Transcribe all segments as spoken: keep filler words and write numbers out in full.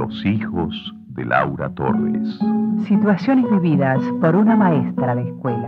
Los hijos de Laura Torres. Situaciones vividas por una maestra de escuela.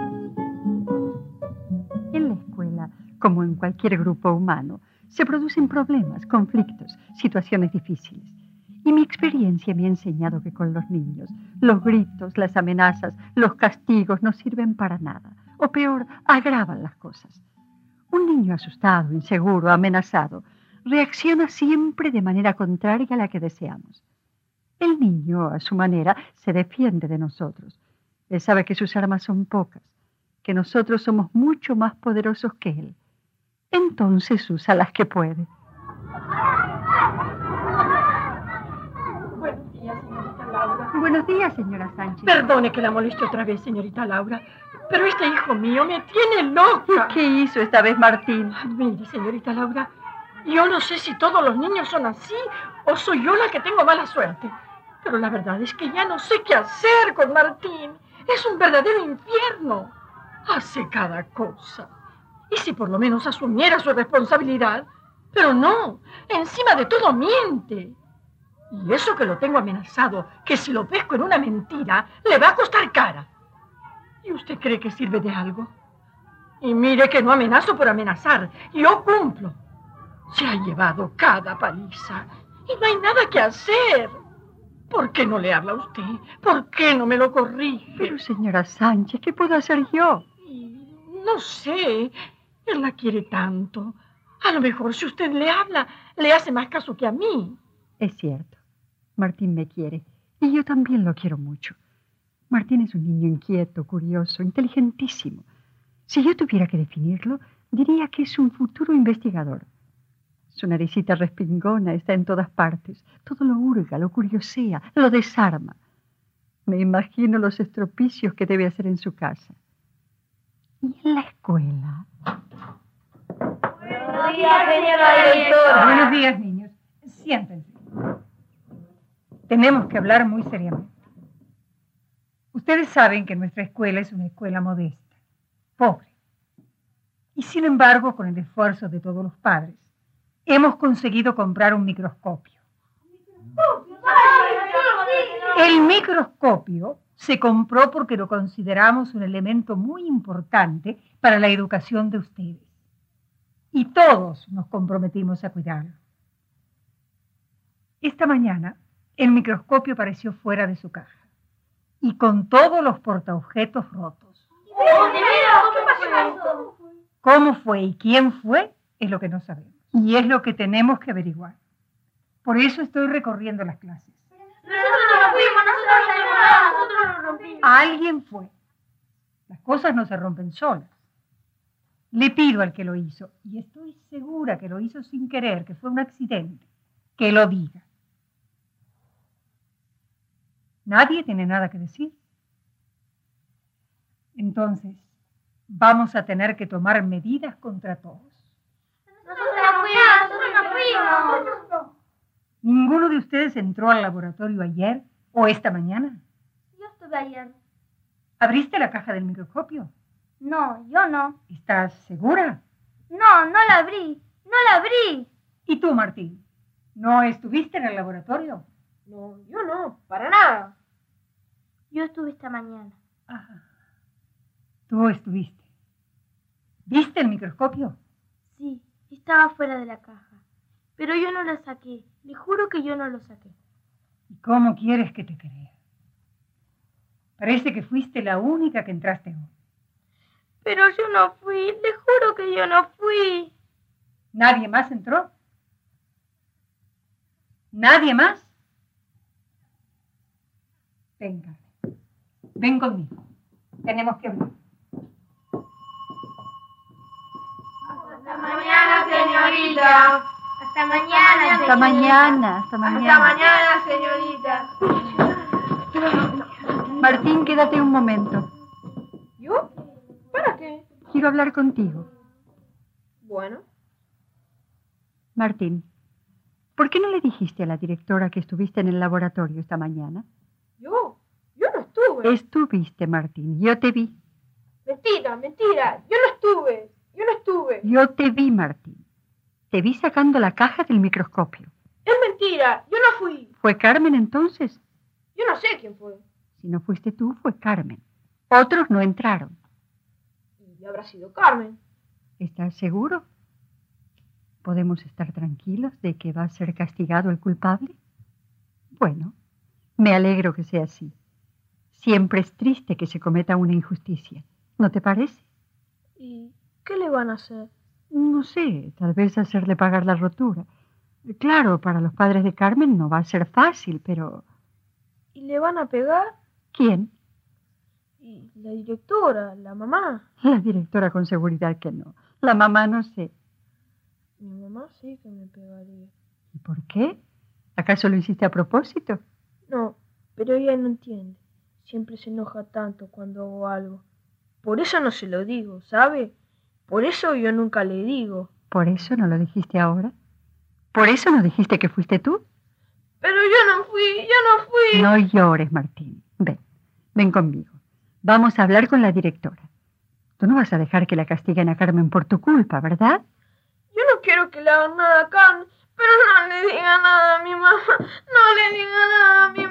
En la escuela, como en cualquier grupo humano, se producen problemas, conflictos, situaciones difíciles. Y mi experiencia me ha enseñado que con los niños, los gritos, las amenazas, los castigos no sirven para nada. O peor, agravan las cosas. Un niño asustado, inseguro, amenazado, reacciona siempre de manera contraria a la que deseamos. El niño, a su manera, se defiende de nosotros. Él sabe que sus armas son pocas, que nosotros somos mucho más poderosos que él. Entonces usa las que puede. Buenos días, señorita Laura. Buenos días, señora Sánchez. Perdone que la moleste otra vez, señorita Laura, pero este hijo mío me tiene loca. ¿Qué hizo esta vez Martín? Mire, señorita Laura, yo no sé si todos los niños son así o soy yo la que tengo mala suerte. Pero la verdad es que ya no sé qué hacer con Martín. Es un verdadero infierno. Hace cada cosa. Y si por lo menos asumiera su responsabilidad. Pero no, encima de todo miente. Y eso que lo tengo amenazado, que si lo pesco en una mentira, le va a costar cara. ¿Y usted cree que sirve de algo? Y mire que no amenazo por amenazar. Yo cumplo. Se ha llevado cada paliza. Y no hay nada que hacer. ¿Por qué no le habla a usted? ¿Por qué no me lo corrige? Pero, señora Sánchez, ¿qué puedo hacer yo? No sé. Él la quiere tanto. A lo mejor si usted le habla, le hace más caso que a mí. Es cierto. Martín me quiere. Y yo también lo quiero mucho. Martín es un niño inquieto, curioso, inteligentísimo. Si yo tuviera que definirlo, diría que es un futuro investigador. Su naricita respingona está en todas partes. Todo lo hurga, lo curiosea, lo desarma. Me imagino los estropicios que debe hacer en su casa. ¿Y en la escuela? Buenos días, señora directora. Buenos días, niños. Siéntense. Tenemos que hablar muy seriamente. Ustedes saben que nuestra escuela es una escuela modesta, pobre. Y sin embargo, con el esfuerzo de todos los padres, hemos conseguido comprar un microscopio. El microscopio se compró porque lo consideramos un elemento muy importante para la educación de ustedes. Y todos nos comprometimos a cuidarlo. Esta mañana, el microscopio apareció fuera de su caja y con todos los portaobjetos rotos. ¿Cómo fue y quién fue? Es lo que no sabemos. Y es lo que tenemos que averiguar. Por eso estoy recorriendo las clases. Nosotros no fuimos, nosotros no hicimos nada, nosotros no rompimos. Alguien fue. Las cosas no se rompen solas. Le pido al que lo hizo, y estoy segura que lo hizo sin querer, que fue un accidente, que lo diga. Nadie tiene nada que decir. Entonces, vamos a tener que tomar medidas contra todos. Nosotros no fuimos, nosotros no fuimos. ¿Ninguno de ustedes entró al laboratorio ayer o esta mañana? Yo estuve ayer. ¿Abriste la caja del microscopio? No, yo no. ¿Estás segura? No, no la abrí, no la abrí. ¿Y tú, Martín? ¿No estuviste en el laboratorio? No, yo no, para nada. Yo estuve esta mañana. Ajá. Tú estuviste. ¿Viste el microscopio? Sí, estaba fuera de la caja. Pero yo no lo saqué. Le juro que yo no lo saqué. ¿Y cómo quieres que te crea? Parece que fuiste la única que entraste hoy. Pero yo no fui. Le juro que yo no fui. ¿Nadie más entró? ¿Nadie más? Venga. Ven conmigo. Tenemos que hablar. Hasta mañana, señorita. Hasta mañana. Hasta mañana, hasta mañana. Hasta mañana, señorita. Martín, quédate un momento. ¿Yo? ¿Para qué? Quiero hablar contigo. Bueno. Martín, ¿por qué no le dijiste a la directora que estuviste en el laboratorio esta mañana? ¿Yo? Yo no estuve. Estuviste, Martín. Yo te vi. Mentira, mentira. Yo no estuve. Yo no estuve. Yo te vi, Martín. Te vi sacando la caja del microscopio. Es mentira. Yo no fui. ¿Fue Carmen entonces? Yo no sé quién fue. Si no fuiste tú, fue Carmen. Otros no entraron. Y habrá sido Carmen. ¿Estás seguro? ¿Podemos estar tranquilos de que va a ser castigado el culpable? Bueno, me alegro que sea así. Siempre es triste que se cometa una injusticia, ¿no te parece? ¿Y qué le van a hacer? No sé, tal vez hacerle pagar la rotura. Claro, para los padres de Carmen no va a ser fácil, pero... ¿Y le van a pegar? ¿Quién? Y la directora, la mamá. La directora con seguridad que no. La mamá no sé. Mi mamá sí que me pegaría. ¿Y por qué? ¿Acaso lo hiciste a propósito? No, pero ella no entiende. Siempre se enoja tanto cuando hago algo. Por eso no se lo digo, ¿sabe? Por eso yo nunca le digo. ¿Por eso no lo dijiste ahora? ¿Por eso no dijiste que fuiste tú? Pero yo no fui, yo no fui. No llores, Martín. Ven, ven conmigo. Vamos a hablar con la directora. Tú no vas a dejar que la castiguen a Carmen por tu culpa, ¿verdad? Yo no quiero que le hagan nada a Carmen, pero no le diga nada a mi mamá. No le diga nada a mi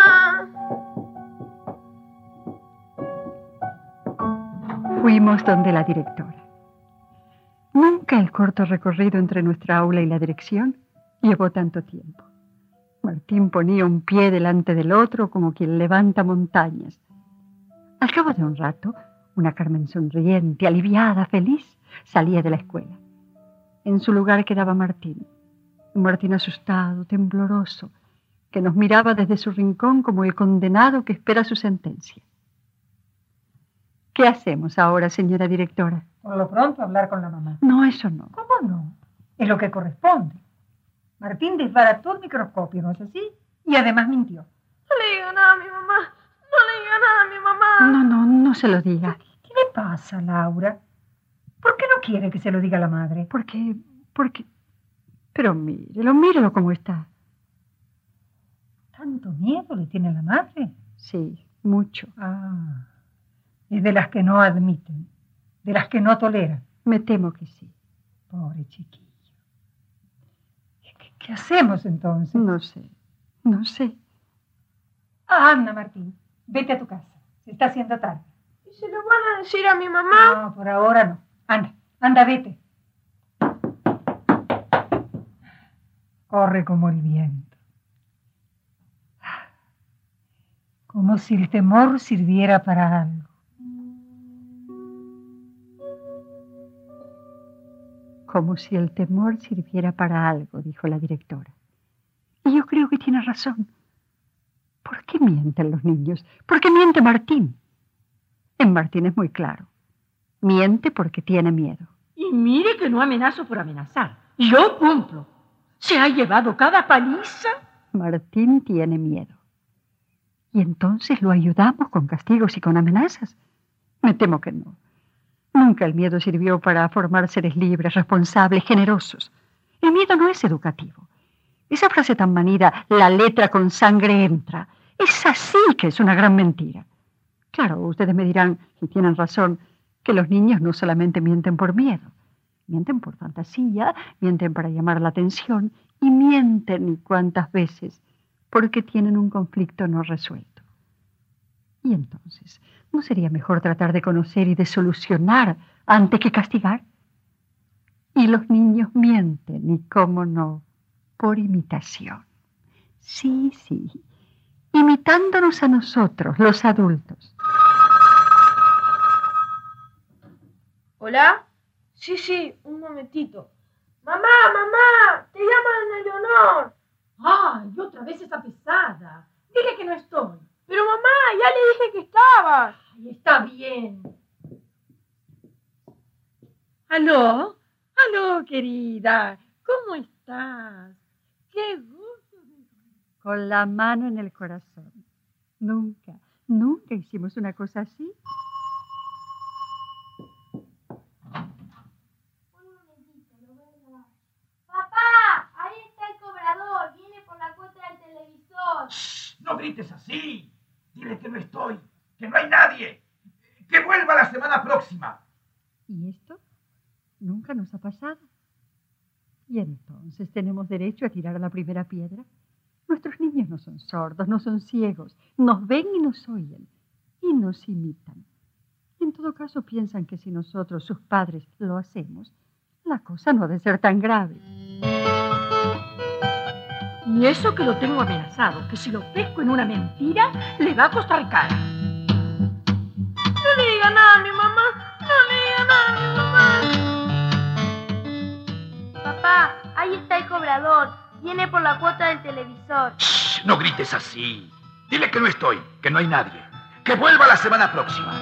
mamá. Fuimos donde la directora. Nunca el corto recorrido entre nuestra aula y la dirección llevó tanto tiempo. Martín ponía un pie delante del otro como quien levanta montañas. Al cabo de un rato, una Carmen sonriente, aliviada, feliz, salía de la escuela. En su lugar quedaba Martín, un Martín asustado, tembloroso, que nos miraba desde su rincón como el condenado que espera su sentencia. ¿Qué hacemos ahora, señora directora? Por lo pronto, hablar con la mamá. No, eso no. ¿Cómo no? Es lo que corresponde. Martín desbarató el microscopio, ¿no es así? Y además mintió. No le diga nada a mi mamá. No le diga nada a mi mamá. No, no, no se lo diga. ¿Qué le pasa, Laura? ¿Por qué no quiere que se lo diga la madre? Porque, porque... Pero mírelo, mírelo cómo está. ¿Tanto miedo le tiene a la madre? Sí, mucho. Ah, es de las que no admiten, de las que no toleran. Me temo que sí. Pobre chiquillo. ¿Qué, qué hacemos entonces? No sé, no sé. Ah, anda, Martín, vete a tu casa. Se está haciendo tarde. ¿Y se lo van a decir a mi mamá? No, por ahora no. Anda, anda, vete. Corre como el viento. Como si el temor sirviera para algo. Como si el temor sirviera para algo, dijo la directora. Y yo creo que tiene razón. ¿Por qué mienten los niños? ¿Por qué miente Martín? En Martín es muy claro. Miente porque tiene miedo. Y mire que no amenazo por amenazar. Yo cumplo. Se ha llevado cada paliza. Martín tiene miedo. ¿Y entonces lo ayudamos con castigos y con amenazas? Me temo que no. Nunca el miedo sirvió para formar seres libres, responsables, generosos. El miedo no es educativo. Esa frase tan manida, la letra con sangre entra, es así que es una gran mentira. Claro, ustedes me dirán, y tienen razón, que los niños no solamente mienten por miedo. Mienten por fantasía, mienten para llamar la atención y mienten y cuántas veces porque tienen un conflicto no resuelto. Y entonces, ¿no sería mejor tratar de conocer y de solucionar antes que castigar? Y los niños mienten, y cómo no, por imitación. Sí, sí, imitándonos a nosotros, los adultos. ¿Hola? Sí, sí, un momentito. Mamá, mamá, te llaman a Leonor. Ay, otra vez esa pesada. Dile que no estoy. Pero mamá, ya le dije que estabas. Ay, está bien. ¿Aló? ¿Aló, querida? ¿Cómo estás? ¡Qué gusto! Con la mano en el corazón. Nunca, nunca hicimos una cosa así. Papá, ahí está el cobrador. Viene por la cuota del televisor. Shh, no grites así. Dile que no estoy, que no hay nadie. Que vuelva la semana próxima. ¿Y esto? Nunca nos ha pasado. Y entonces tenemos derecho a tirar la primera piedra. Nuestros niños no son sordos, no son ciegos. Nos ven y nos oyen. Y nos imitan. Y en todo caso piensan que si nosotros, sus padres, lo hacemos, la cosa no ha de ser tan grave. Y eso que lo tengo amenazado, que si lo pesco en una mentira, le va a costar caro. No le diga nada a mi mamá. No le diga nada a mi mamá. Papá, ahí está el cobrador. Viene por la cuota del televisor. Shh, no grites así. Dile que no estoy, que no hay nadie. Que vuelva la semana próxima.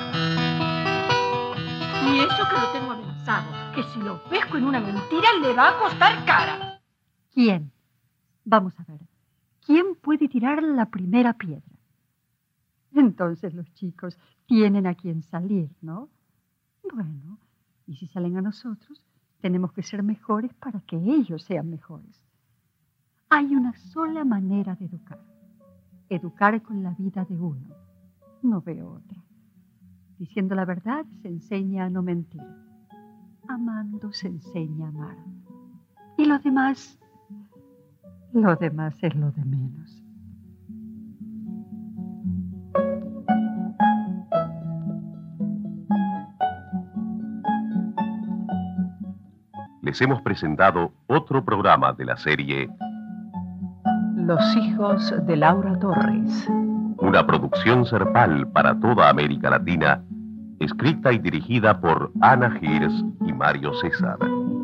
Y eso que lo tengo amenazado, que si lo pesco en una mentira, le va a costar cara. ¿Quién? Vamos a ver. ¿Quién puede tirar la primera piedra? Entonces los chicos tienen a quien salir, ¿no? Bueno, y si salen a nosotros, tenemos que ser mejores para que ellos sean mejores. Hay una sola manera de educar. Educar con la vida de uno. No veo otra. Diciendo la verdad se enseña a no mentir. Amando se enseña a amar. Y lo demás, lo demás es lo de menos. Les hemos presentado otro programa de la serie Los hijos de Laura Torres. Una producción Serpal para toda América Latina, escrita y dirigida por Ana Girs y Mario César.